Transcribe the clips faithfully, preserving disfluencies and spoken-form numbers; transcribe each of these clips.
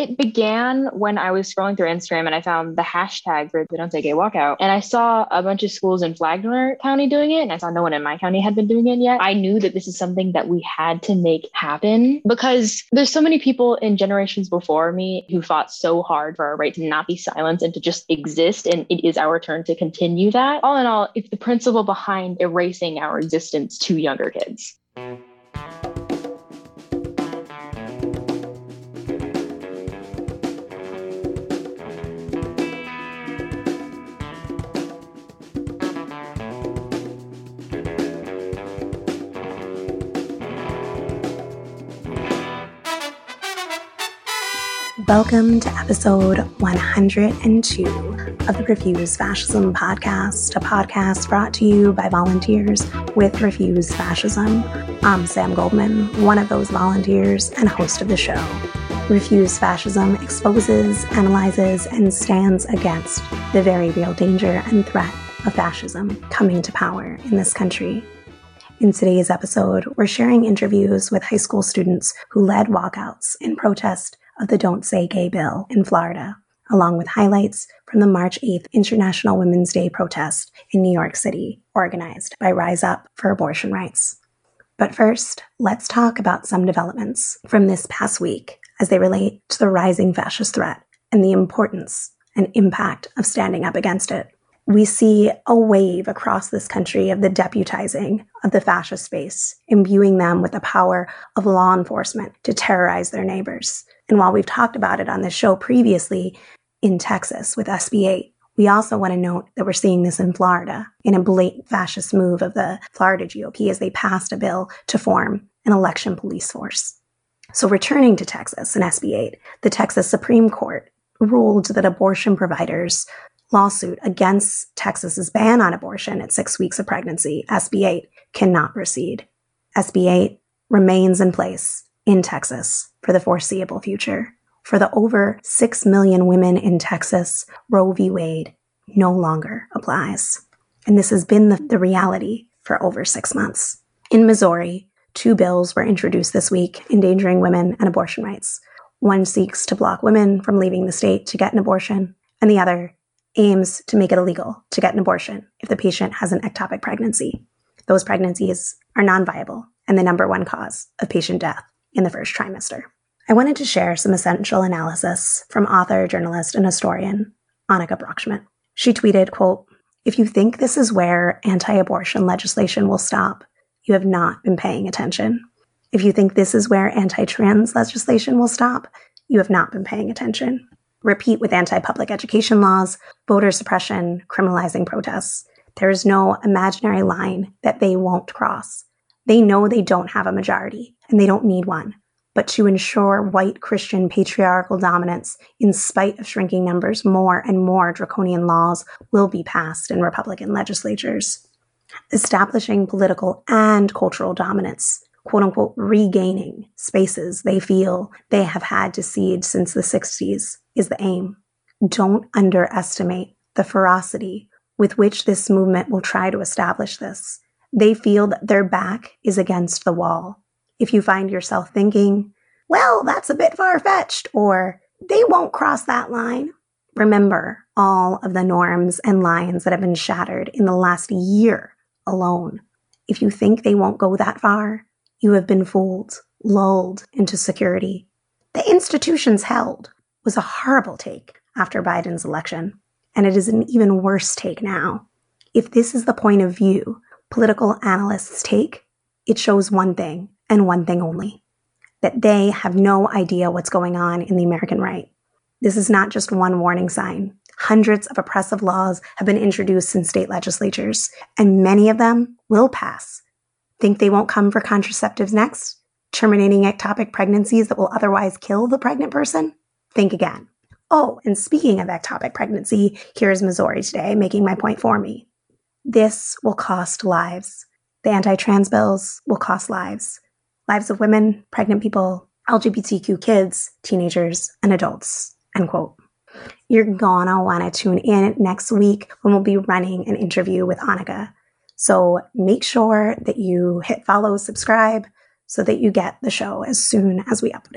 it began when I was scrolling through Instagram and I found the hashtag for the Don't Say Gay Walkout. And I saw a bunch of schools in Flagler County doing it. And I saw no one in my county had been doing it yet. I knew that this is something that we had to make happen because there's so many people in generations before me who fought so hard for our right to not be silenced and to just exist. And it is our turn to continue that. All in all, it's the principle behind erasing our existence to younger kids. Welcome to episode one hundred two of the Refuse Fascism podcast, a podcast brought to you by volunteers with Refuse Fascism. I'm Sam Goldman, one of those volunteers and host of the show. Refuse Fascism exposes, analyzes, and stands against the very real danger and threat of fascism coming to power in this country. In today's episode, we're sharing interviews with high school students who led walkouts in protest of the Don't Say Gay bill in Florida, along with highlights from the March eighth International Women's Day protest in New York City, organized by Rise Up for Abortion Rights. But first, let's talk about some developments from this past week as they relate to the rising fascist threat and the importance and impact of standing up against it. We see a wave across this country of the deputizing of the fascist base, imbuing them with the power of law enforcement to terrorize their neighbors. And while we've talked about it on this show previously in Texas with S B eight, we also want to note that we're seeing this in Florida in a blatant fascist move of the Florida G O P as they passed a bill to form an election police force. So returning to Texas and S B eight, the Texas Supreme Court ruled that abortion providers' lawsuit against Texas's ban on abortion at six weeks of pregnancy, S B eight, cannot proceed. S B eight remains in place in Texas for the foreseeable future. For the over six million women in Texas, Roe v. Wade no longer applies. And this has been the, the reality for over six months. In Missouri, two bills were introduced this week endangering women and abortion rights. One seeks to block women from leaving the state to get an abortion, and the other aims to make it illegal to get an abortion if the patient has an ectopic pregnancy. Those pregnancies are non-viable and the number one cause of patient death in the first trimester. I wanted to share some essential analysis from author, journalist, and historian Annika Brockschmidt. She tweeted, quote, "If you think this is where anti-abortion legislation will stop, you have not been paying attention. If you think this is where anti-trans legislation will stop, you have not been paying attention. Repeat with anti-public education laws, voter suppression, criminalizing protests. There is no imaginary line that they won't cross. They know they don't have a majority, and they don't need one. But to ensure white Christian patriarchal dominance, in spite of shrinking numbers, more and more draconian laws will be passed in Republican legislatures. Establishing political and cultural dominance, quote-unquote regaining spaces they feel they have had to cede since the sixties, is the aim. Don't underestimate the ferocity with which this movement will try to establish this. They feel that their back is against the wall. If you find yourself thinking, well, that's a bit far-fetched, or they won't cross that line, remember all of the norms and lines that have been shattered in the last year alone. If you think they won't go that far, you have been fooled, lulled into security. The institutions held was a horrible take after Biden's election, and it is an even worse take now. If this is the point of view political analysts take, it shows one thing and one thing only, that they have no idea what's going on in the American right. This is not just one warning sign. Hundreds of oppressive laws have been introduced in state legislatures, and many of them will pass. Think they won't come for contraceptives next? Terminating ectopic pregnancies that will otherwise kill the pregnant person? Think again. Oh, and speaking of ectopic pregnancy, here's Missouri today making my point for me. This will cost lives. The anti-trans bills will cost lives. Lives of women, pregnant people, L G B T Q kids, teenagers, and adults, end quote. You're gonna want to tune in next week when we'll be running an interview with Annika. So make sure that you hit follow, subscribe, so that you get the show as soon as we upload it.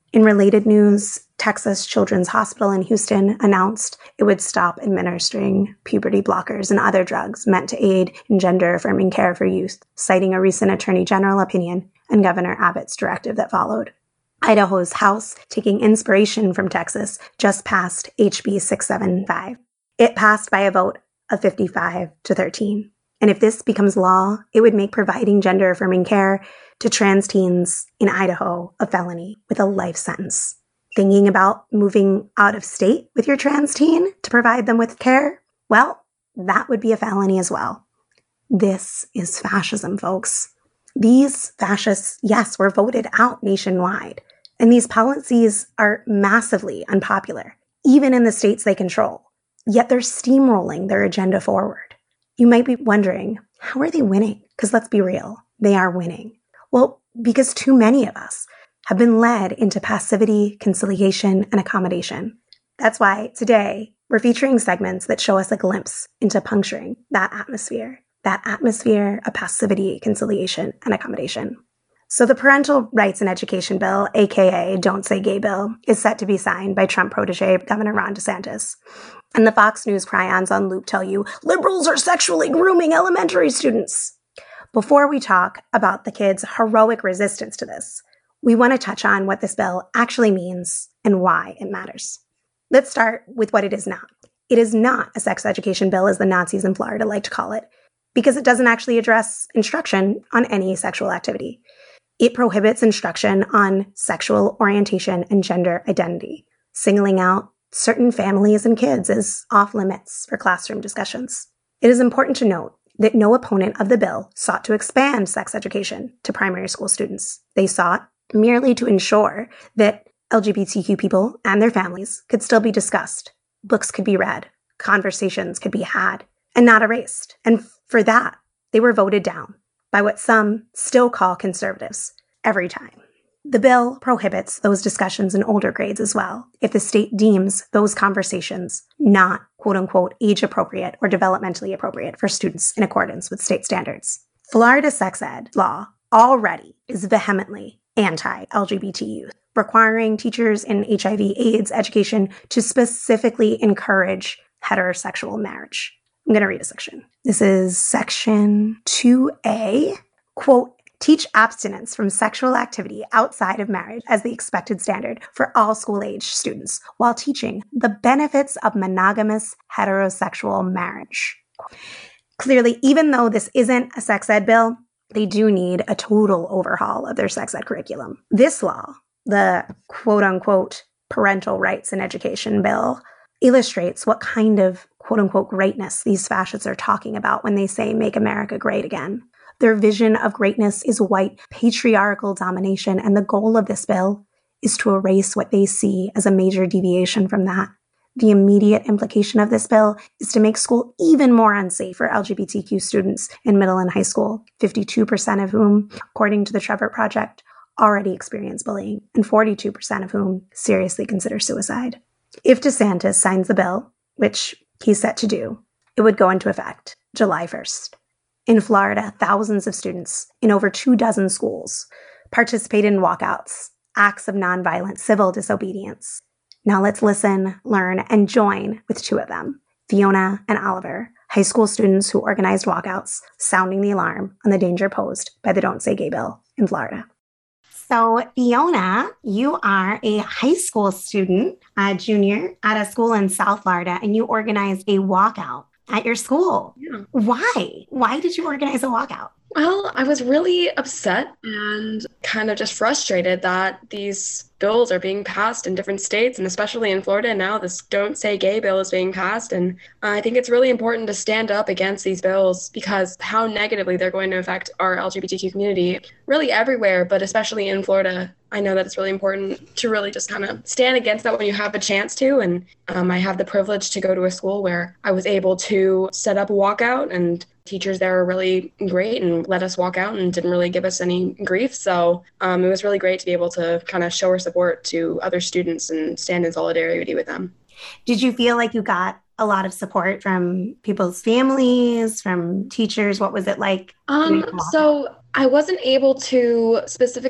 In related news, Texas Children's Hospital in Houston announced it would stop administering puberty blockers and other drugs meant to aid in gender-affirming care for youth, citing a recent Attorney General opinion and Governor Abbott's directive that followed. Idaho's House, taking inspiration from Texas, just passed H B six seventy-five. It passed by a vote of fifty-five to thirteen. And if this becomes law, it would make providing gender-affirming care to trans teens in Idaho a felony with a life sentence. Thinking about moving out of state with your trans teen to provide them with care? Well, that would be a felony as well. This is fascism, folks. These fascists, yes, were voted out nationwide. And these policies are massively unpopular, even in the states they control. Yet they're steamrolling their agenda forward. You might be wondering, how are they winning? Because let's be real, they are winning. Well, because too many of us have been led into passivity, conciliation, and accommodation. That's why today we're featuring segments that show us a glimpse into puncturing that atmosphere, that atmosphere of passivity, conciliation, and accommodation. So the Parental Rights and Education Bill, aka Don't Say Gay Bill, is set to be signed by Trump protege Governor Ron DeSantis. And the Fox News cryons on loop tell you, liberals are sexually grooming elementary students. Before we talk about the kids' heroic resistance to this, we want to touch on what this bill actually means and why it matters. Let's start with what it is not. It is not a sex education bill, as the Nazis in Florida like to call it, because it doesn't actually address instruction on any sexual activity. It prohibits instruction on sexual orientation and gender identity, singling out certain families and kids as off limits for classroom discussions. It is important to note that no opponent of the bill sought to expand sex education to primary school students. They sought merely to ensure that L G B T Q people and their families could still be discussed, books could be read, conversations could be had, and not erased. And for that, they were voted down by what some still call conservatives every time. The bill prohibits those discussions in older grades as well, if the state deems those conversations not, quote unquote, age appropriate or developmentally appropriate for students in accordance with state standards. Florida sex ed law already is vehemently anti-L G B T youth, requiring teachers in H I V AIDS education to specifically encourage heterosexual marriage. I'm going to read a section. This is section two A, quote, teach abstinence from sexual activity outside of marriage as the expected standard for all school-age students, while teaching the benefits of monogamous heterosexual marriage. Clearly, even though this isn't a sex ed bill, they do need a total overhaul of their sex ed curriculum. This law, the quote-unquote Parental Rights and Education Bill, illustrates what kind of quote-unquote greatness these fascists are talking about when they say make America great again. Their vision of greatness is white patriarchal domination, and the goal of this bill is to erase what they see as a major deviation from that. The immediate implication of this bill is to make school even more unsafe for L G B T Q students in middle and high school, fifty-two percent of whom, according to the Trevor Project, already experience bullying, and forty-two percent of whom seriously consider suicide. If DeSantis signs the bill, which he's set to do, it would go into effect July first. In Florida, thousands of students in over two dozen schools participated in walkouts, acts of nonviolent civil disobedience. Now let's listen, learn, and join with two of them, Fiona and Oliver, high school students who organized walkouts, sounding the alarm on the danger posed by the Don't Say Gay bill in Florida. So, Fiona, you are a high school student, a junior at a school in South Florida, and you organized a walkout at your school. Yeah. Why? Why did you organize a walkout? Well, I was really upset and kind of just frustrated that these bills are being passed in different states, and especially in Florida now, this Don't Say Gay bill is being passed. And I think it's really important to stand up against these bills because how negatively they're going to affect our L G B T Q community really everywhere, but especially in Florida. I know that it's really important to really just kind of stand against that when you have a chance to. And um, I have the privilege to go to a school where I was able to set up a walkout, and teachers there were really great and let us walk out and didn't really give us any grief. So um, it was really great to be able to kind of show our support to other students and stand in solidarity with them. Did you feel like you got a lot of support from people's families, from teachers? What was it like? Um, so I wasn't able to specifically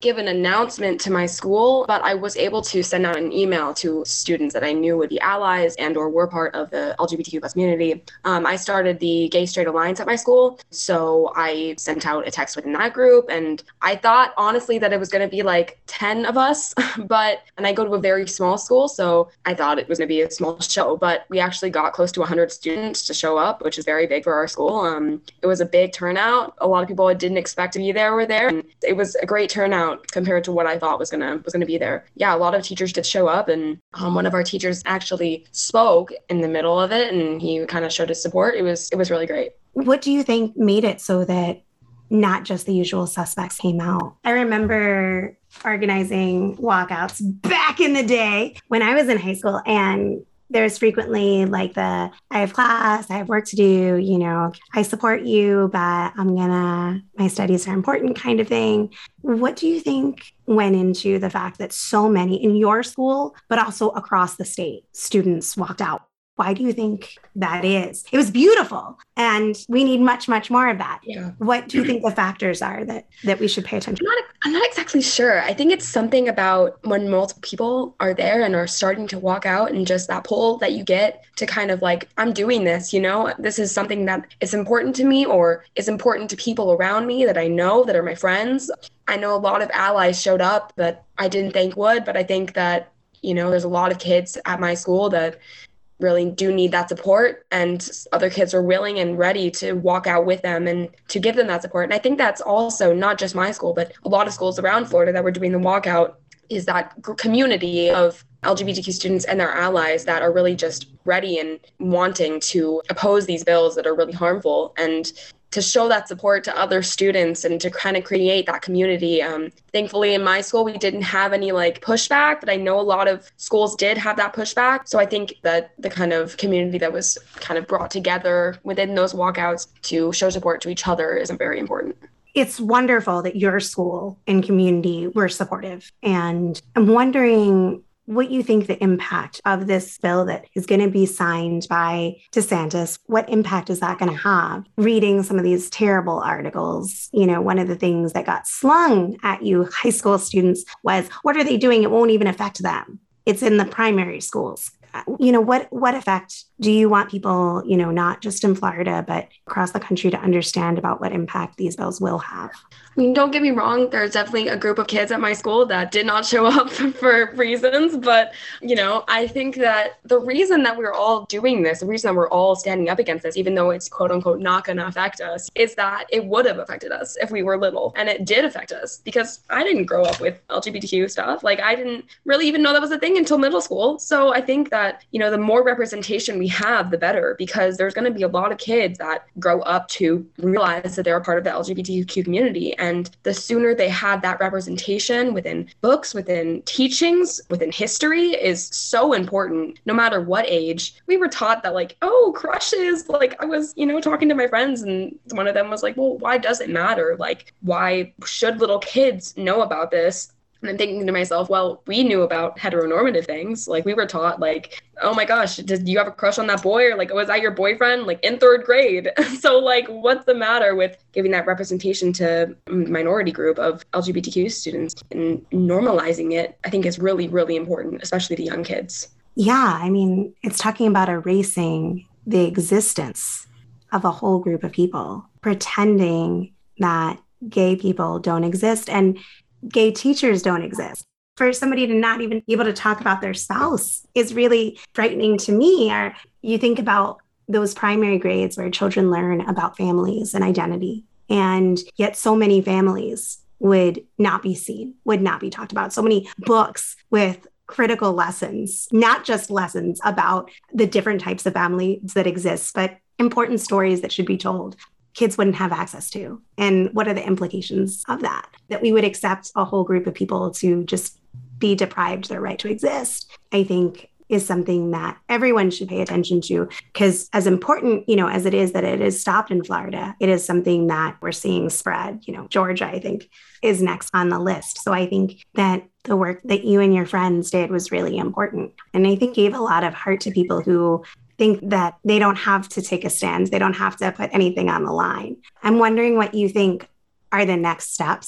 give an announcement to my school, but I was able to send out an email to students that I knew would be allies and or were part of the L G B T Q plus community. Um, I started the Gay Straight Alliance at my school, so I sent out a text within that group, and I thought honestly that it was going to be like ten of us, but, and I go to a very small school, so I thought it was going to be a small show, but we actually got close to one hundred students to show up, which is very big for our school. Um, it was a big turnout. A lot of people I didn't expect to be there were there, and it was a great turnout compared to what I thought was gonna was gonna be there. Yeah, a lot of teachers did show up, and um, one of our teachers actually spoke in the middle of it, and he kind of showed his support. It was it was really great. What do you think made it so that not just the usual suspects came out? I remember organizing walkouts back in the day when I was in high school, and there's frequently like the, I have class, I have work to do, you know, I support you, but I'm gonna, my studies are important kind of thing. What do you think went into the fact that so many in your school, but also across the state, students walked out? Why do you think that is? It was beautiful, and we need much, much more of that. Yeah. What do you think the factors are that, that we should pay attention to? I'm not, I'm not exactly sure. I think it's something about when multiple people are there and are starting to walk out, and just that pull that you get to kind of like, I'm doing this, you know, this is something that is important to me or is important to people around me that I know that are my friends. I know a lot of allies showed up that I didn't think would, but I think that, you know, there's a lot of kids at my school that really do need that support, and other kids are willing and ready to walk out with them and to give them that support. And I think that's also not just my school, but a lot of schools around Florida that were doing the walkout, is that community of L G B T Q students and their allies that are really just ready and wanting to oppose these bills that are really harmful, and to show that support to other students and to kind of create that community. Um, thankfully, in my school, we didn't have any like pushback, but I know a lot of schools did have that pushback. So I think that the kind of community that was kind of brought together within those walkouts to show support to each other is very important. It's wonderful that your school and community were supportive. And I'm wondering what you think the impact of this bill that is going to be signed by DeSantis, what impact is that going to have? Reading some of these terrible articles, you know, one of the things that got slung at you high school students was, what are they doing? It won't even affect them. It's in the primary schools. You know, what what effect do you want people, you know, not just in Florida, but across the country to understand about what impact these bills will have? I mean, don't get me wrong, there's definitely a group of kids at my school that did not show up for reasons, but, you know, I think that the reason that we're all doing this, the reason that we're all standing up against this, even though it's quote unquote not going to affect us, is that it would have affected us if we were little. And it did affect us because I didn't grow up with L G B T Q stuff. Like, I didn't really even know that was a thing until middle school. So I think that, you know, the more representation we have, the better, because there's going to be a lot of kids that grow up to realize that they're a part of the L G B T Q community. And the sooner they have that representation within books, within teachings, within history is so important, no matter what age. We were taught that, like, oh, crushes, like I was, you know, talking to my friends and one of them was like, well, why does it matter? Like, why should little kids know about this? And I'm thinking to myself, well, we knew about heteronormative things. Like, we were taught, like, oh my gosh, did you have a crush on that boy? Or like, was that your boyfriend? Like, in third grade. So like, what's the matter with giving that representation to a minority group of L G B T Q students and normalizing it? I think is really, really important, especially to young kids. Yeah, I mean, it's talking about erasing the existence of a whole group of people, pretending that gay people don't exist. And gay teachers don't exist. For somebody to not even be able to talk about their spouse is really frightening to me. Or you think about those primary grades where children learn about families and identity, and yet so many families would not be seen, would not be talked about. So many books with critical lessons, not just lessons about the different types of families that exist, but important stories that should be told. Kids wouldn't have access to. And what are the implications of that? That we would accept a whole group of people to just be deprived their right to exist, I think is something that everyone should pay attention to. Because as important, you know, as it is that it is stopped in Florida, it is something that we're seeing spread. You know, Georgia, I think, is next on the list. So I think that the work that you and your friends did was really important. And I think gave a lot of heart to people who think that they don't have to take a stand. They don't have to put anything on the line. I'm wondering what you think are the next steps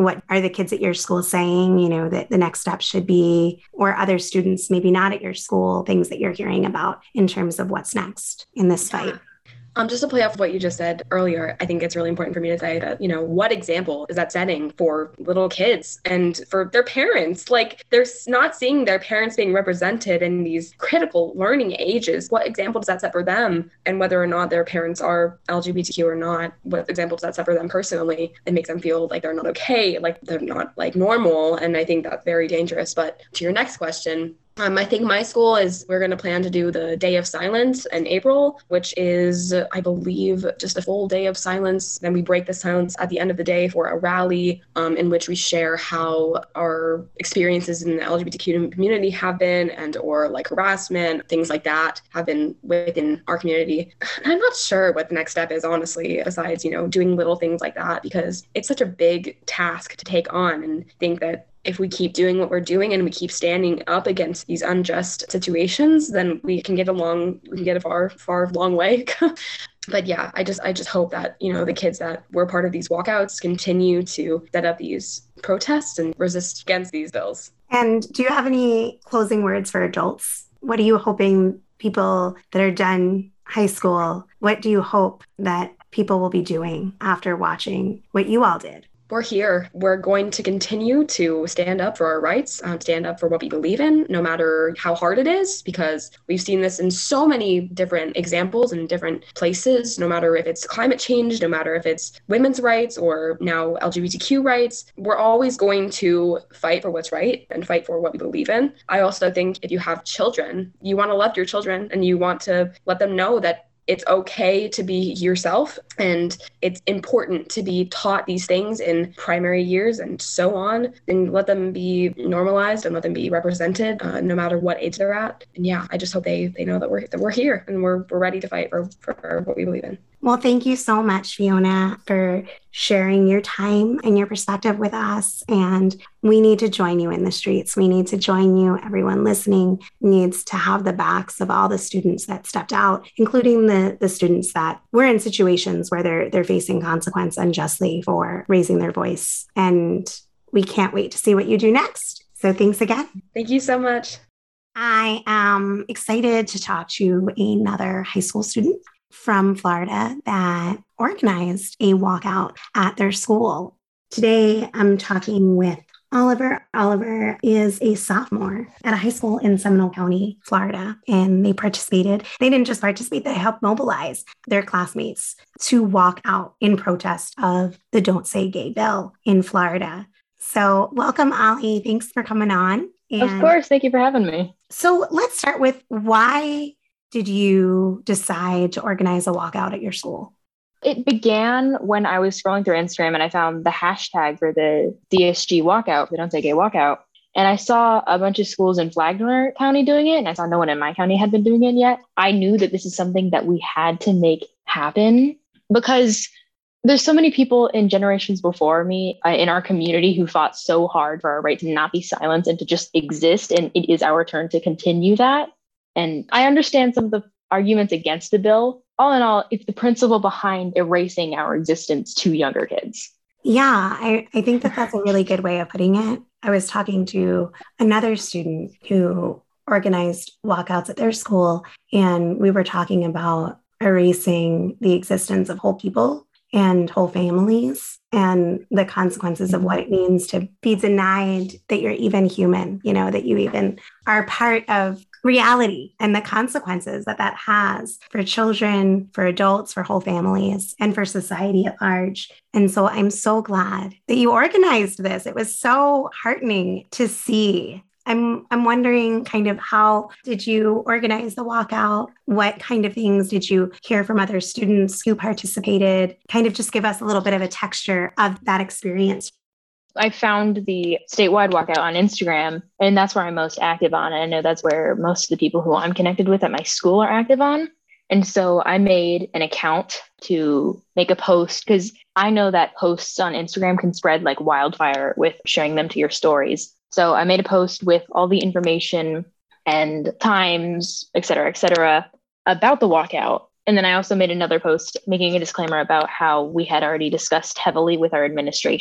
what are the kids at your school saying, you know, that the next step should be, or other students, maybe not at your school, things that you're hearing about in terms of what's next in this fight? Um, just to play off of what you just said earlier, I think it's really important for me to say that, you know, what example is that setting for little kids and for their parents? Like, they're not seeing their parents being represented in these critical learning ages. What example does that set for them? And whether or not their parents are L G B T Q or not, what example does that set for them personally? It makes them feel like they're not okay, like they're not like normal. And I think that's very dangerous. But to your next question, Um, I think my school is, we're going to plan to do the Day of Silence in April, which is, I believe, just a full day of silence. Then we break the silence at the end of the day for a rally um, in which we share how our experiences in the L G B T Q community have been, and or like harassment, things like that have been within our community. And I'm not sure what the next step is, honestly, besides, you know, doing little things like that, because it's such a big task to take on, and think that if we keep doing what we're doing and we keep standing up against these unjust situations, then we can get along, we can get a far, far, long way. But yeah, I just, I just hope that, you know, the kids that were part of these walkouts continue to set up these protests and resist against these bills. And do you have any closing words for adults? What are you hoping people that are done high school, what do you hope that people will be doing after watching what you all did? We're here. We're going to continue to stand up for our rights, um, stand up for what we believe in, no matter how hard it is, because we've seen this in so many different examples and different places, no matter if it's climate change, no matter if it's women's rights or now L G B T Q rights. We're always going to fight for what's right and fight for what we believe in. I also think if you have children, you want to love your children and you want to let them know that it's okay to be yourself, and it's important to be taught these things in primary years and so on, and let them be normalized and let them be represented uh, no matter what age they're at. And yeah, I just hope they they know that we're that we're here and we're we're ready to fight for, for what we believe in. Well, thank you so much, Fiona, for sharing your time and your perspective with us. And we need to join you in the streets. We need to join you. Everyone listening needs to have the backs of all the students that stepped out, including the, the students that were in situations where they're they're facing consequence unjustly for raising their voice. And we can't wait to see what you do next. So thanks again. Thank you so much. I am excited to talk to another high school student from Florida that organized a walkout at their school. Today, I'm talking with Oliver. Oliver is a sophomore at a high school in Seminole County, Florida, and they participated. They didn't just participate, they helped mobilize their classmates to walk out in protest of the Don't Say Gay bill in Florida. So welcome, Ollie. Thanks for coming on. And of course. Thank you for having me. So let's start with, why did you decide to organize a walkout at your school? It began when I was scrolling through Instagram and I found the hashtag for the D S G walkout, the Don't Say Gay walkout. And I saw a bunch of schools in Flagler County doing it. And I saw no one in my county had been doing it yet. I knew that this is something that we had to make happen, because there's so many people in generations before me uh, in our community who fought so hard for our right to not be silenced and to just exist. And it is our turn to continue that. And I understand some of the arguments against the bill. All in all, it's the principle behind erasing our existence to younger kids. Yeah, I, I think that that's a really good way of putting it. I was talking to another student who organized walkouts at their school, and we were talking about erasing the existence of whole people and whole families and the consequences of what it means to be denied that you're even human, you know, that you even are part of reality, and the consequences that that has for children, for adults, for whole families, and for society at large. And so I'm so glad that you organized this. It was so heartening to see. I'm I'm wondering, kind of, how did you organize the walkout? What kind of things did you hear from other students who participated? Kind of just give us a little bit of a texture of that experience. I found the statewide walkout on Instagram, and that's where I'm most active on. And I know that's where most of the people who I'm connected with at my school are active on. And so I made an account to make a post, because I know that posts on Instagram can spread like wildfire with sharing them to your stories. So I made a post with all the information and times, et cetera, et cetera, about the walkout. And then I also made another post making a disclaimer about how we had already discussed heavily with our administration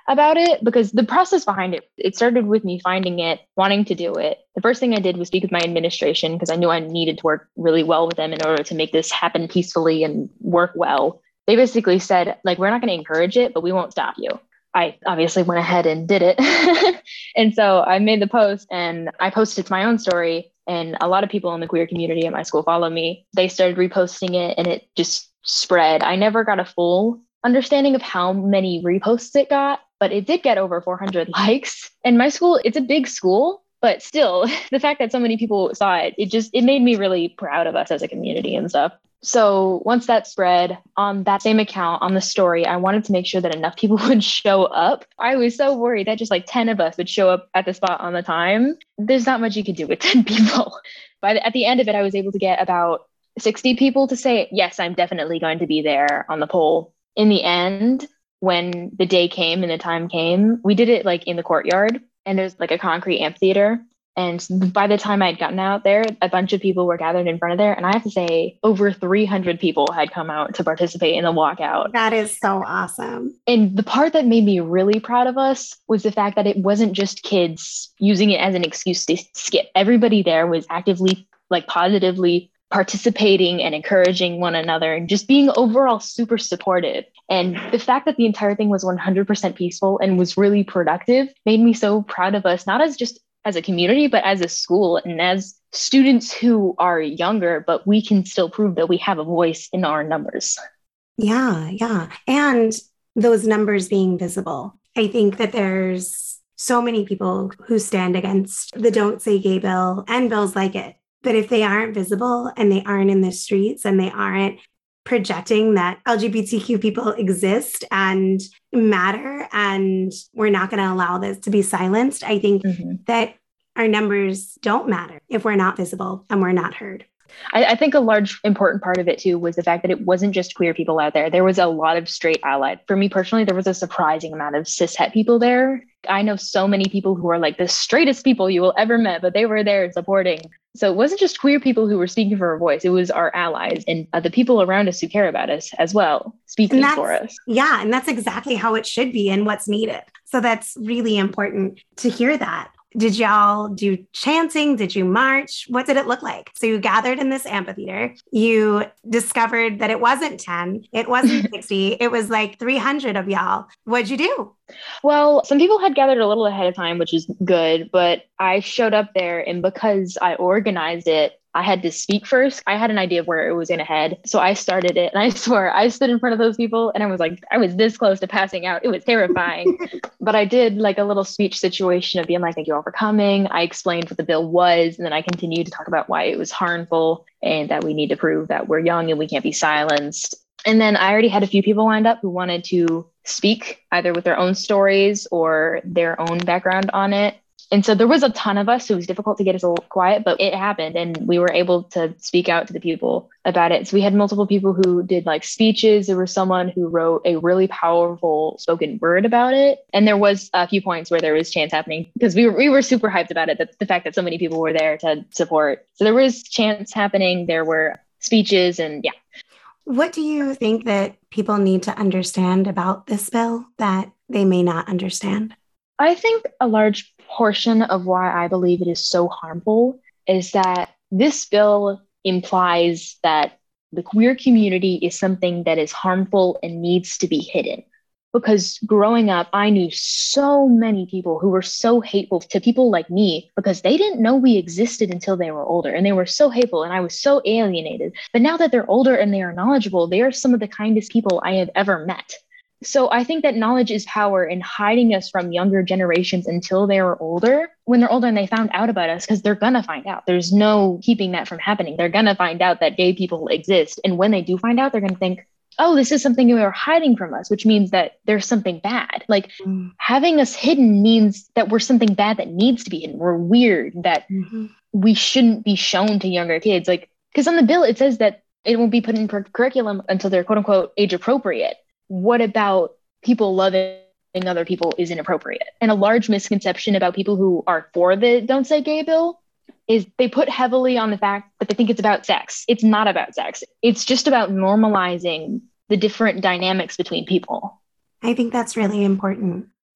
about it, because the process behind it, it started with me finding it, wanting to do it. The first thing I did was speak with my administration because I knew I needed to work really well with them in order to make this happen peacefully and work well. They basically said, like, we're not going to encourage it, but we won't stop you. I obviously went ahead and did it. And so I made the post and I posted to my own story, and a lot of people in the queer community at my school followed me. They started reposting it and it just spread. I never got a full understanding of how many reposts it got, but it did get over four hundred likes. And my school, it's a big school, but still the fact that so many people saw it, it just, it made me really proud of us as a community and stuff. So once that spread on that same account, on the story, I wanted to make sure that enough people would show up. I was so worried that just like ten of us would show up at the spot on the time. There's not much you can do with ten people. But at the end of it, I was able to get about sixty people to say, yes, I'm definitely going to be there on the poll. In the end, when the day came and the time came, we did it like in the courtyard, and there's like a concrete amphitheater. And by the time I'd gotten out there, a bunch of people were gathered in front of there. And I have to say, over three hundred people had come out to participate in the walkout. That is so awesome. And the part that made me really proud of us was the fact that it wasn't just kids using it as an excuse to skip. Everybody there was actively, like positively participating and encouraging one another and just being overall super supportive. And the fact that the entire thing was one hundred percent peaceful and was really productive made me so proud of us, not as just as a community, but as a school and as students who are younger, but we can still prove that we have a voice in our numbers. Yeah, yeah. And those numbers being visible. I think that there's so many people who stand against the Don't Say Gay bill and bills like it. But if they aren't visible and they aren't in the streets and they aren't projecting that L G B T Q people exist and matter, and we're not going to allow this to be silenced, I think mm-hmm. that our numbers don't matter if we're not visible and we're not heard. I, I think a large important part of it too was the fact that it wasn't just queer people out there. There was a lot of straight allies. For me personally, there was a surprising amount of cis het people there. I know so many people who are like the straightest people you will ever met, but they were there supporting. So it wasn't just queer people who were speaking for our voice. It was our allies and uh, the people around us who care about us as well, speaking for us. Yeah. And that's exactly how it should be and what's needed. So that's really important to hear that. Did y'all do chanting? Did you march? What did it look like? So you gathered in this amphitheater. You discovered that it wasn't ten. It wasn't sixty. It was like three hundred of y'all. What'd you do? Well, some people had gathered a little ahead of time, which is good. But I showed up there, and because I organized it, I had to speak first. I had an idea of where it was going to head. So I started it. And I swear, I stood in front of those people and I was like, I was this close to passing out. It was terrifying. But I did like a little speech situation of being like, thank you all for coming. I explained what the bill was. And then I continued to talk about why it was harmful and that we need to prove that we're young and we can't be silenced. And then I already had a few people lined up who wanted to speak either with their own stories or their own background on it. And so there was a ton of us, so it was difficult to get us all quiet, but it happened and we were able to speak out to the people about it. So we had multiple people who did like speeches. There was someone who wrote a really powerful spoken word about it. And there was a few points where there was chants happening because we were, we were super hyped about it, that the fact that so many people were there to support. So there was chants happening. There were speeches and yeah. What do you think that people need to understand about this bill that they may not understand? I think a large portion of why I believe it is so harmful is that this bill implies that the queer community is something that is harmful and needs to be hidden. Because growing up, I knew so many people who were so hateful to people like me because they didn't know we existed until they were older. And they were so hateful and I was so alienated. But now that they're older and they are knowledgeable, they are some of the kindest people I have ever met. So I think that knowledge is power in hiding us from younger generations until they were older. When they're older and they found out about us, because they're going to find out. There's no keeping that from happening. They're going to find out that gay people exist. And when they do find out, they're going to think, oh, this is something you are hiding from us, which means that there's something bad. Like mm. having us hidden means that we're something bad that needs to be hidden. We're weird, that mm-hmm. we shouldn't be shown to younger kids. Like, because on the bill, it says that it won't be put in per- curriculum until they're quote unquote age appropriate. What about people loving other people is inappropriate? And a large misconception about people who are for the Don't Say Gay bill is they put heavily on the fact that they think it's about sex. It's not about sex. It's just about normalizing the different dynamics between people. I think that's really important.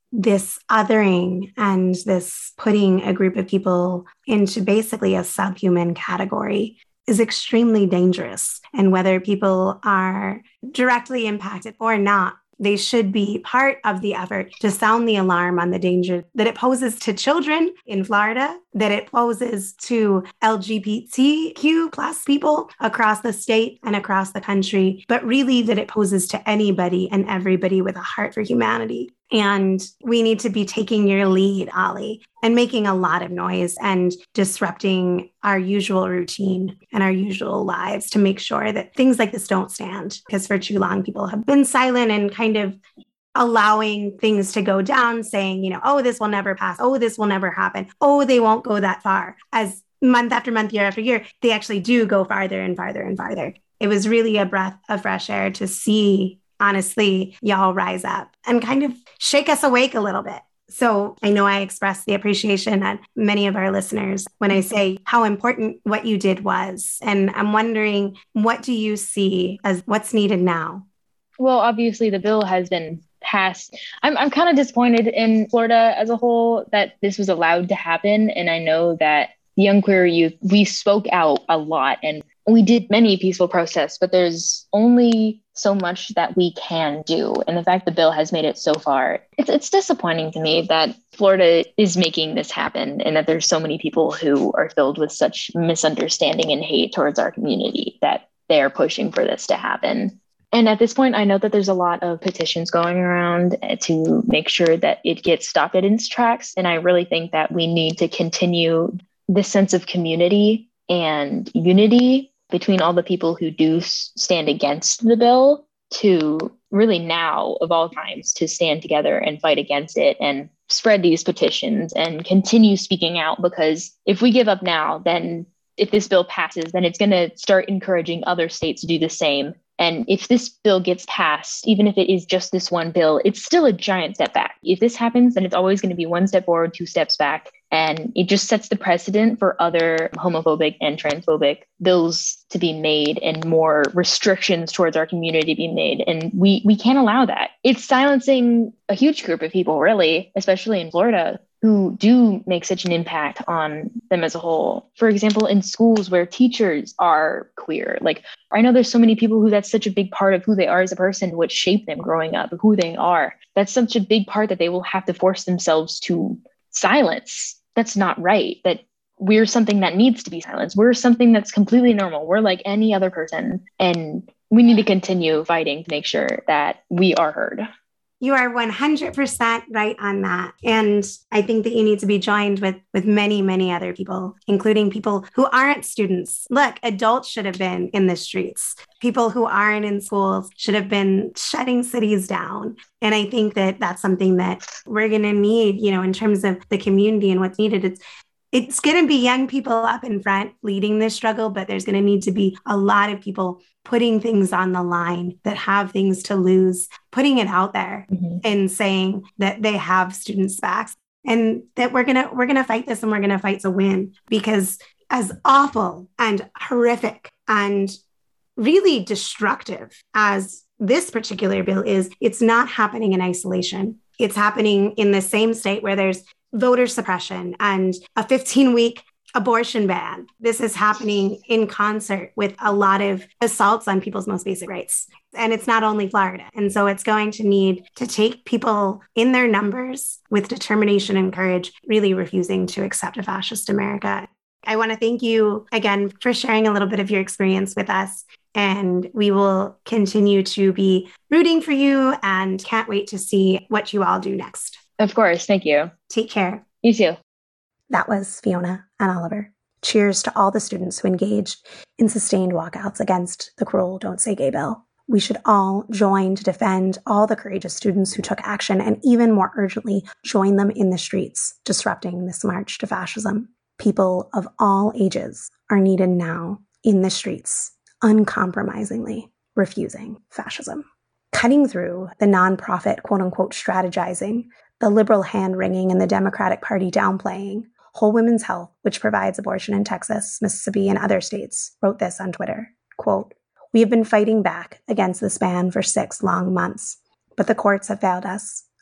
this othering and this putting a group of people into basically a subhuman category is extremely dangerous. And whether people are directly impacted or not, they should be part of the effort to sound the alarm on the danger that it poses to children in Florida, that it poses to L G B T Q plus people across the state and across the country, but really that it poses to anybody and everybody with a heart for humanity. And we need to be taking your lead, Ollie, and making a lot of noise and disrupting our usual routine and our usual lives to make sure that things like this don't stand. Because for too long, people have been silent and kind of allowing things to go down, saying, you know, oh, this will never pass. Oh, this will never happen. Oh, they won't go that far. As month after month, year after year, they actually do go farther and farther and farther. It was really a breath of fresh air to see, honestly, y'all rise up and kind of shake us awake a little bit. So I know I express the appreciation on many of our listeners when I say how important what you did was. And I'm wondering, what do you see as what's needed now? Well, obviously the bill has been passed. I'm I'm kind of disappointed in Florida as a whole that this was allowed to happen. And I know that young queer youth, we spoke out a lot and we did many peaceful protests, but there's only so much that we can do. And the fact the bill has made it so far, it's, it's disappointing to me that Florida is making this happen and that there's so many people who are filled with such misunderstanding and hate towards our community that they're pushing for this to happen. And at this point, I know that there's a lot of petitions going around to make sure that it gets stopped in its tracks. And I really think that we need to continue this sense of community and unity between all the people who do stand against the bill to really now, of all times, to stand together and fight against it and spread these petitions and continue speaking out. Because if we give up now, then if this bill passes, then it's going to start encouraging other states to do the same. And if this bill gets passed, even if it is just this one bill, it's still a giant step back. If this happens, then it's always going to be one step forward, two steps back. And it just sets the precedent for other homophobic and transphobic bills to be made and more restrictions towards our community to be made. And we, we can't allow that. It's silencing a huge group of people, really, especially in Florida, who do make such an impact on them as a whole. For example, in schools where teachers are queer, like I know there's so many people who that's such a big part of who they are as a person, what shaped them growing up, who they are. That's such a big part that they will have to force themselves to silence. That's not right. That we're something that needs to be silenced. We're something that's completely normal. We're like any other person. And we need to continue fighting to make sure that we are heard. You are one hundred percent right on that. And I think that you need to be joined with, with many, many other people, including people who aren't students. Look, adults should have been in the streets. People who aren't in schools should have been shutting cities down. And I think that that's something that we're going to need, you know, in terms of the community and what's needed. It's It's going to be young people up in front leading this struggle, but there's going to need to be a lot of people putting things on the line that have things to lose, putting it out there mm-hmm. and saying that they have students' backs and that we're going to we're going to fight this and we're going to fight to win. Because as awful and horrific and really destructive as this particular bill is, it's not happening in isolation. It's happening in the same state where there's voter suppression and a fifteen-week abortion ban. This is happening in concert with a lot of assaults on people's most basic rights. And it's not only Florida. And so it's going to need to take people in their numbers with determination and courage, really refusing to accept a fascist America. I want to thank you again for sharing a little bit of your experience with us. And we will continue to be rooting for you and can't wait to see what you all do next. Of course. Thank you. Take care. You too. That was Fiona and Oliver. Cheers to all the students who engaged in sustained walkouts against the cruel Don't Say Gay bill. We should all join to defend all the courageous students who took action and even more urgently join them in the streets, disrupting this march to fascism. People of all ages are needed now in the streets, uncompromisingly refusing fascism. Cutting through the nonprofit quote-unquote strategizing, the liberal hand-wringing and the Democratic Party downplaying, Whole Women's Health, which provides abortion in Texas, Mississippi, and other states, wrote this on Twitter, quote, "We have been fighting back against this ban for six long months, but the courts have failed us.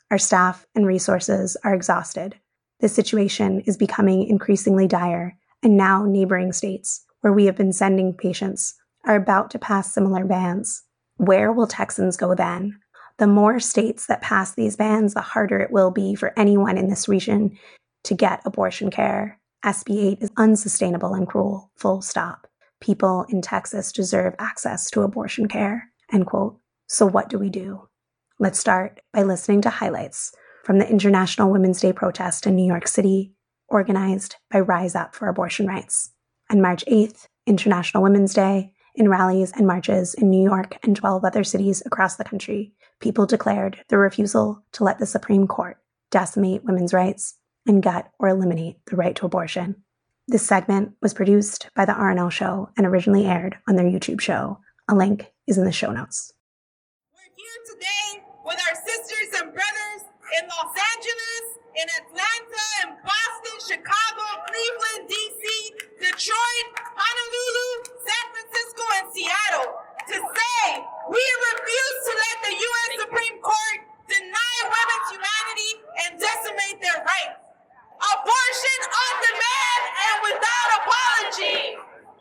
Our staff and resources are exhausted. This situation is becoming increasingly dire, and now neighboring states, where we have been sending patients, are about to pass similar bans. Where will Texans go then? The more states that pass these bans, the harder it will be for anyone in this region to get abortion care. S B eight is unsustainable and cruel, full stop. People in Texas deserve access to abortion care, end quote. So what do we do? Let's start by listening to highlights from the International Women's Day protest in New York City, organized by Rise Up for Abortion Rights. On March eighth, International Women's Day, in rallies and marches in New York and twelve other cities across the country, people declared their refusal to let the Supreme Court decimate women's rights and gut or eliminate the right to abortion. This segment was produced by the R and L Show and originally aired on their YouTube show. A link is in the show notes. We're here today with our sisters and brothers in Los Angeles, in Atlanta, in Boston, Chicago, Cleveland, D C, Detroit, Honolulu, San Francisco, and Seattle to say we refuse to let the U S Supreme Court deny women's humanity and decimate their rights. Abortion on demand and without apology.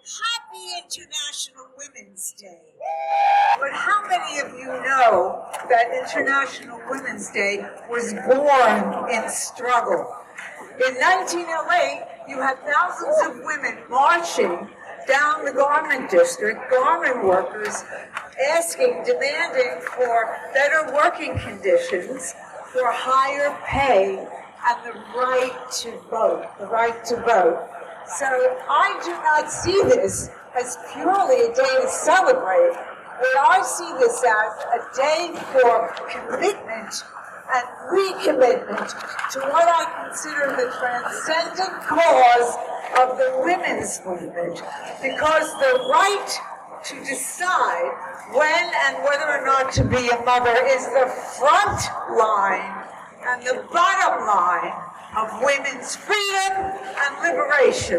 Happy International Women's Day. But how many of you know that International Women's Day was born in struggle? In nineteen oh eight, you had thousands of women marching down the garment district, garment workers asking, demanding for better working conditions, for higher pay, and the right to vote, the right to vote. So I do not see this as purely a day to celebrate, but I see this as a day for commitment and recommitment to what I consider the transcendent cause of the women's movement, because the right to decide when and whether or not to be a mother is the front line and the bottom line of women's freedom and liberation.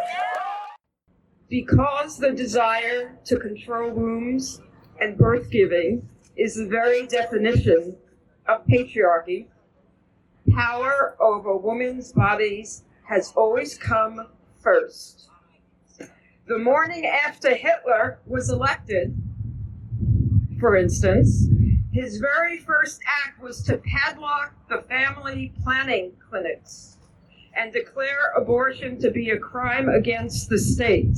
Because the desire to control wombs and birth giving is the very definition of patriarchy, power over women's bodies has always come first. The morning after Hitler was elected, for instance, his very first act was to padlock the family planning clinics and declare abortion to be a crime against the state.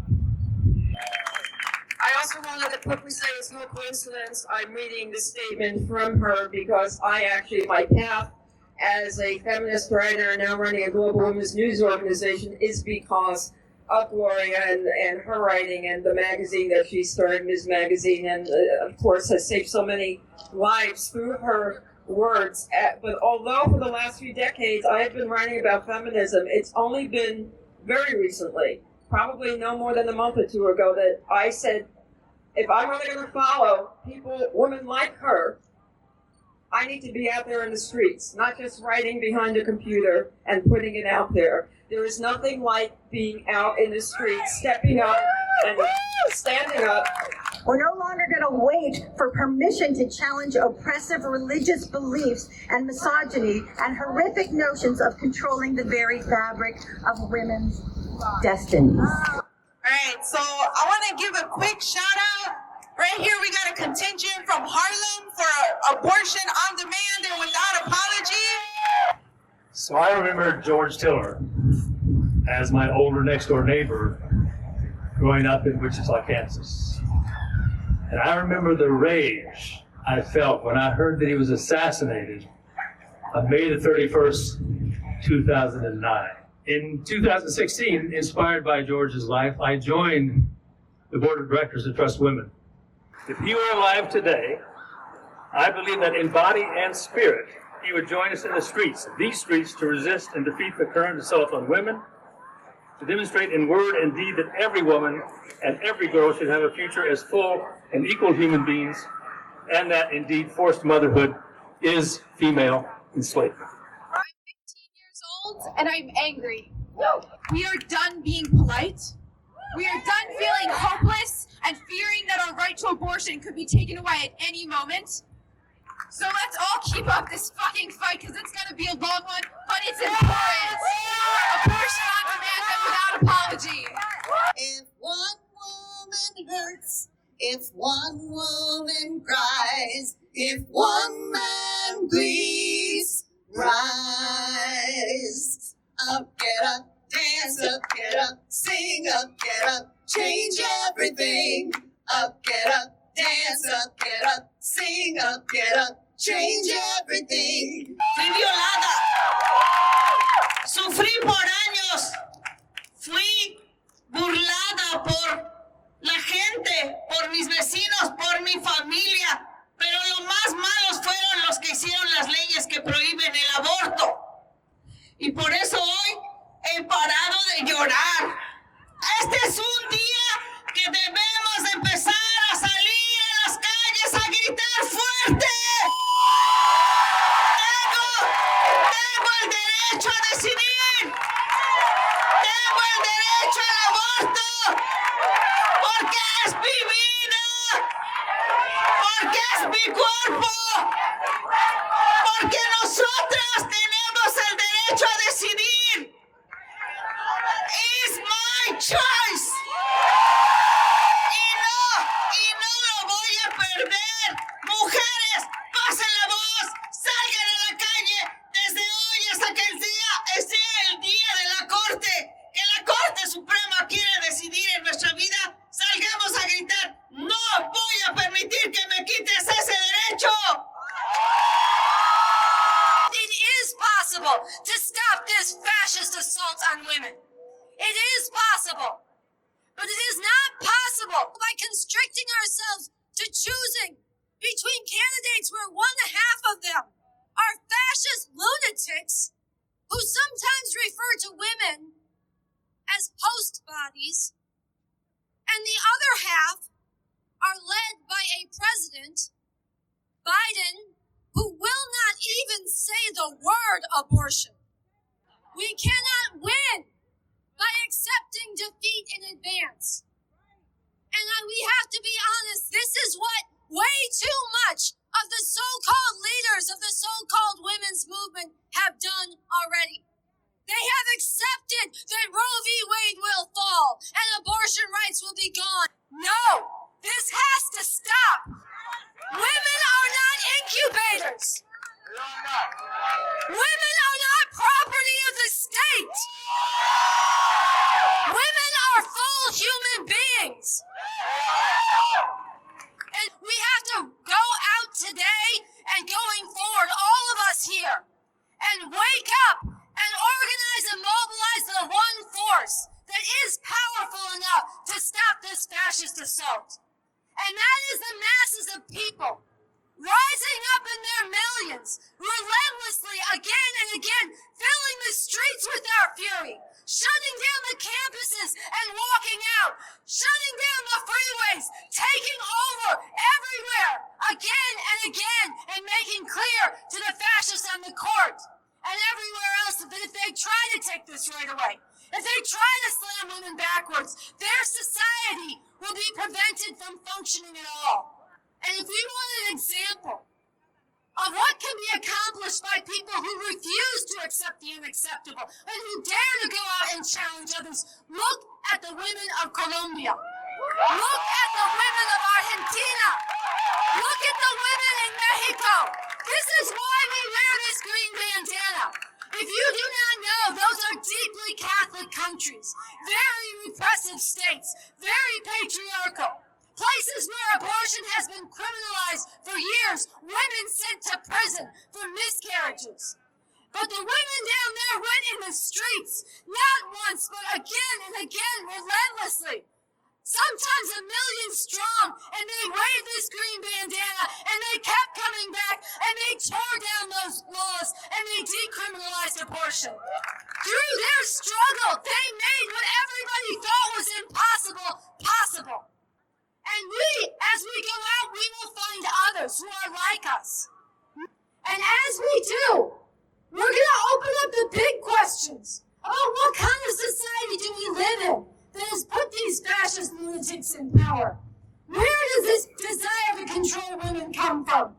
I also wanted to quickly say it's no coincidence I'm reading this statement from her, because I actually, my path as a feminist writer now running a global women's news organization is because of Gloria and, and her writing and the magazine that she started, Miz Magazine, and uh, of course has saved so many lives through her words. At, but although for the last few decades I have been writing about feminism, it's only been very recently, probably no more than a month or two ago, that I said, if I'm really going to follow people, women like her, I need to be out there in the streets, not just writing behind a computer and putting it out there. There is nothing like being out in the streets, stepping up and standing up. We're no longer going to wait for permission to challenge oppressive religious beliefs and misogyny and horrific notions of controlling the very fabric of women's destinies. All right, so I want to give a quick shout out. Right here, we got a contingent from Harlem for abortion on demand and without apology. So I remember George Tiller as my older next door neighbor growing up in Wichita, Kansas. And I remember the rage I felt when I heard that he was assassinated on May the thirty-first, two thousand nine. In two thousand sixteen, inspired by George's life, I joined the board of directors of Trust Women. If he were alive today, I believe that in body and spirit, he would join us in the streets, these streets, to resist and defeat the current assault on women, to demonstrate in word and deed that every woman and every girl should have a future as full and equal human beings, and that indeed forced motherhood is female enslavement. I'm fifteen years old and I'm angry. We are done being polite. We are done feeling hopeless and fearing that our right to abortion could be taken away at any moment. So let's all keep up this fucking fight, because it's going to be a long one, but it's important. Abortion on demand and without apology. If one woman hurts, if one woman cries, if one man bleeds, rise up, get up, dance up, get up, sing up, get up, change everything. Up, get up, dance up, get up, sing up, get up, change everything. Fui violada. Sufrí por años. Fui burlada por la gente, por mis vecinos, por mi familia. Pero los más malos fueron los que hicieron las leyes que prohíben el aborto. Y por eso hoy he parado de llorar. Este es un día que debemos empezar a salir a las calles a gritar fuerte. Tengo, tengo el derecho a decidir. Tengo el derecho al aborto. Porque es mi vida. Porque es mi cuerpo. Porque nosotras tenemos el derecho a decidir. It's my choice. Y no, y no lo voy a perder. Mujeres, pasen la voz, salgan a la calle desde hoy hasta que el día sea el día de la Corte. Que la Corte Suprema quiere decidir en nuestra vida. Salgamos a gritar, no voy a permitir que me quites ese derecho. It is possible to stop this fascist assault on women. It is possible. But it is not possible by constricting ourselves to choosing between candidates where one half of them are fascist lunatics who sometimes refer to women as host bodies, and the other half are led by a president, Biden, who will not even say the word abortion. We cannot win by accepting defeat in advance. And I, we have to be honest, this is what way too much of the so-called leaders of the so-called women's movement have done already. They have accepted that Roe v. Wade will fall and abortion rights will be gone. No, this has to stop. Women are not incubators. Women are not property of the state. Women are full human beings. And we have to go out today and going forward, all of us here, and wake up and organize and mobilize the one force that is powerful enough to stop this fascist assault. And that is the masses of people rising up in their millions, relentlessly again and again, filling the streets with our fury, shutting down the campuses and walking out, shutting down the freeways, taking over everywhere again and again, and making clear to the fascists on the court and everywhere else that if they try to take this right away, if they try to slam women backwards, their society will be prevented from functioning at all. And if we want an example of what can be accomplished by people who refuse to accept the unacceptable and who dare to go out and challenge others, look at the women of Colombia. Look at the women of Argentina. Look at the women in Mexico. This is why we wear this green bandana. If you do not know, those are deeply Catholic countries, very repressive states, very patriarchal. Places where abortion has been criminalized for years, women sent to prison for miscarriages. But the women down there went in the streets, not once, but again and again, relentlessly. Sometimes a million strong, and they waved this green bandana, and they kept coming back, and they tore down those laws, and they decriminalized abortion. Through their struggle, they made what everybody thought was impossible, possible. And we, as we go out, we will find others who are like us. And as we do, we're going to open up the big questions about what kind of society do we live in that has put these fascist lunatics in power? Where does this desire to control women come from?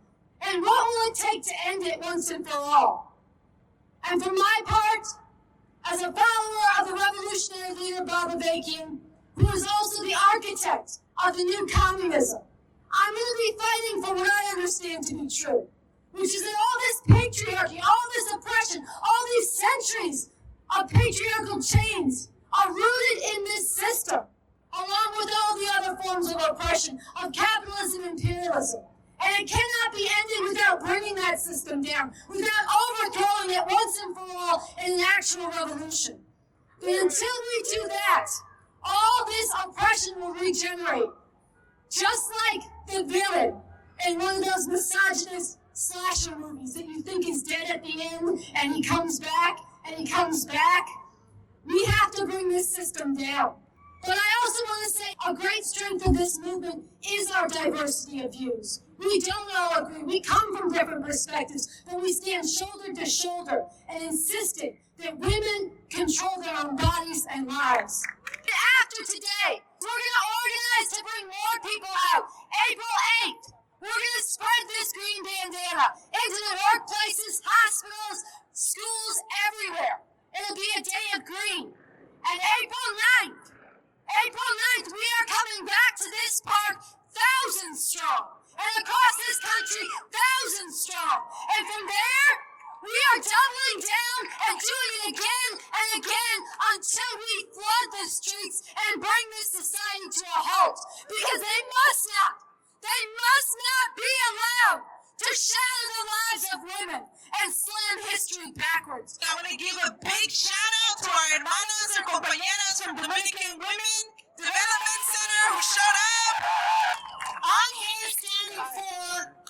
And what will it take to end it once and for all? And for my part, as a follower of the revolutionary leader Bob Avakian, who is also the architect of the new communism, I'm going to be fighting for what I understand to be true, which is that all this patriarchy, all this oppression, all these centuries of patriarchal chains are rooted in this system, along with all the other forms of oppression, of capitalism and imperialism. And it cannot be ended without bringing that system down, without overthrowing it once and for all in an actual revolution. But until we do that, all this oppression will regenerate. Just like the villain in one of those misogynist slasher movies that you think is dead at the end, and he comes back, and he comes back. We have to bring this system down. But I also want to say a great strength of this movement is our diversity of views. We don't all agree. We come from different perspectives, but we stand shoulder to shoulder and insisted that women control their own bodies and lives. After today, we're going to organize to bring more people out. April eighth, we're going to spread this green bandana into the workplaces, hospitals, schools, everywhere. It'll be a day of green. And April ninth, April ninth, we are coming back to this park thousands strong. And across this country, thousands strong. And from there, we are doubling down and doing it again and again until we flood the streets and bring this society to a halt. Because they must not, they must not be allowed to shatter the lives of women and slam history backwards. I want to give a big shout out to our hermanas and compañeras from Dominican Women Development Center who showed up. I'm here standing for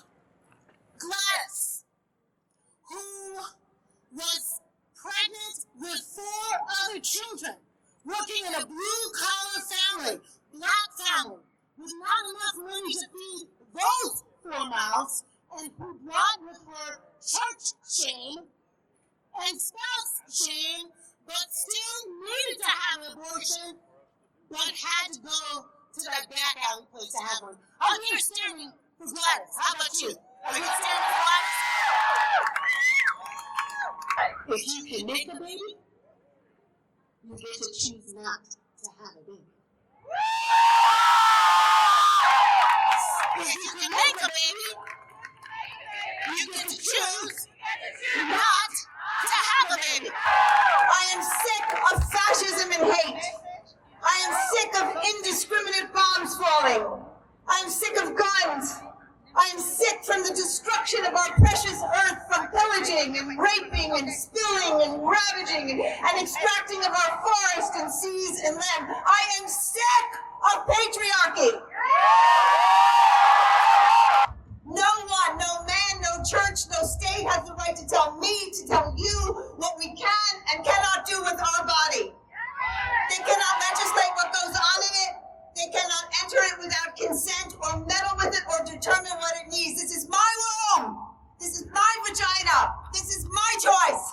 Gladys, who was pregnant with four other children, working in a blue-collar family, black family, with not enough money to feed those four mouths, and who brought with her church shame and spouse shame, but still needed to have an abortion, but had to go to that back alley place to have one. I'm here standing for Gladys. How about you? Are you standing for Gladys? If you can make a baby, you get to choose not to have a baby. If you can make a baby, you get to choose not to have a baby. I am sick of fascism and hate. I am sick of indiscriminate bombs falling. I am sick of guns. I am sick from the destruction of our precious earth, from pillaging and raping and spilling and ravaging and, and extracting of our forests and seas and land. I am sick of patriarchy. No one, no man, no church, no state has the right to tell me, to tell you what we can and cannot do with our body. They cannot legislate what goes on in it. They cannot enter it without consent or meddle with it or determine what it needs. This is my womb. This is my vagina. This is my choice.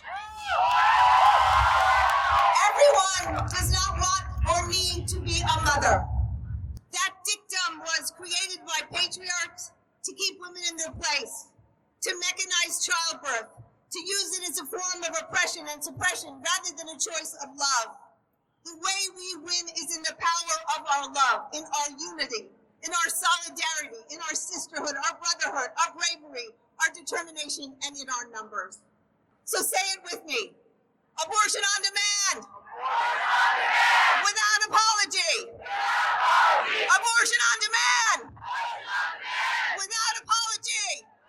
Everyone does not want or need to be a mother. That dictum was created by patriarchs to keep women in their place, to mechanize childbirth, to use it as a form of oppression and suppression rather than a choice of love. The way we win is in the power of our love, in our unity, in our solidarity, in our sisterhood, our brotherhood, our bravery, our determination, and in our numbers. So say it with me. Abortion on demand. Abortion on demand. Without apology. Without apology. Abortion on demand. Abortion on demand. Without apology.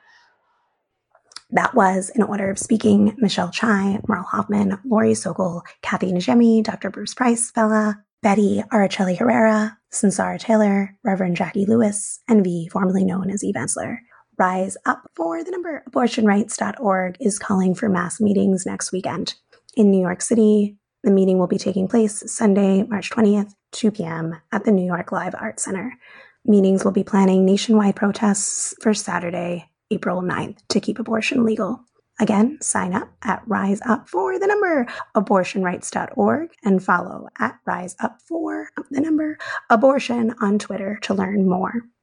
That was, in order of speaking, Michelle Chai, Merle Hoffman, Lori Sokol, Kathy Najemi, Doctor Bruce Price, Bella, Betty Araceli Herrera, Sansara Taylor, Reverend Jackie Lewis, and V, formerly known as Eve Ensler. Rise Up for the number abortion rights dot org is calling for mass meetings next weekend. In New York City, the meeting will be taking place Sunday, March twentieth, two p.m. at the New York Live Arts Center. Meetings will be planning nationwide protests for Saturday, April ninth, to keep abortion legal. Again, sign up at Rise Up for the number abortion rights dot org and follow at Rise Up for the number abortion on Twitter to learn more.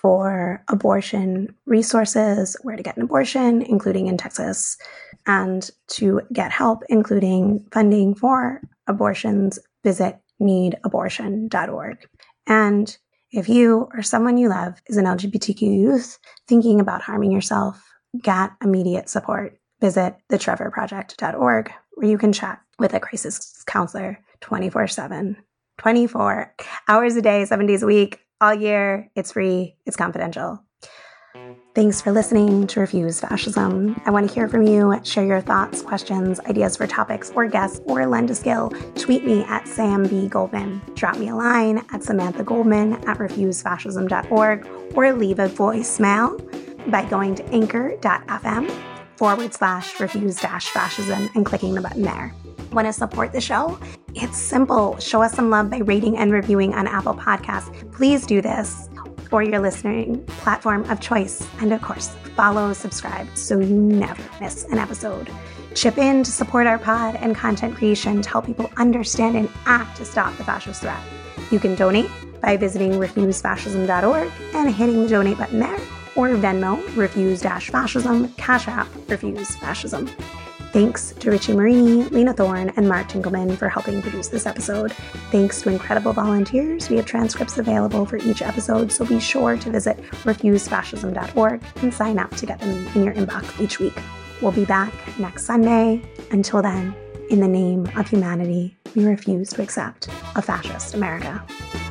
for abortion resources, where to get an abortion, including in Texas, and to get help, including funding for abortions, visit need abortion dot org. And if you or someone you love is an L G B T Q youth thinking about harming yourself, get immediate support. Visit the trevor project dot org, where you can chat with a crisis counselor twenty-four seven, twenty-four hours a day, seven days a week, all year. It's free. It's confidential. Thanks for listening to Refuse Fascism. I want to hear from you. Share your thoughts, questions, ideas for topics or guests, or lend a skill. Tweet me at Sam B. Goldman. Drop me a line at Samantha Goldman at refuse fascism dot org, or leave a voicemail by going to anchor.fm forward slash refuse dash fascism and clicking the button there. Want to support the show? It's simple. Show us some love by rating and reviewing on Apple Podcasts. Please do this, or your listening platform of choice. And of course, follow, subscribe, so you never miss an episode. Chip in to support our pod and content creation to help people understand and act to stop the fascist threat. You can donate by visiting refuse fascism dot org and hitting the donate button there, or Venmo, refuse-fascism, Cash App, refuse fascism. Thanks to Richie Marini, Lena Thorne, and Mark Tinkelman for helping produce this episode. Thanks to incredible volunteers. We have transcripts available for each episode, so be sure to visit refuse fascism dot org and sign up to get them in your inbox each week. We'll be back next Sunday. Until then, in the name of humanity, we refuse to accept a fascist America.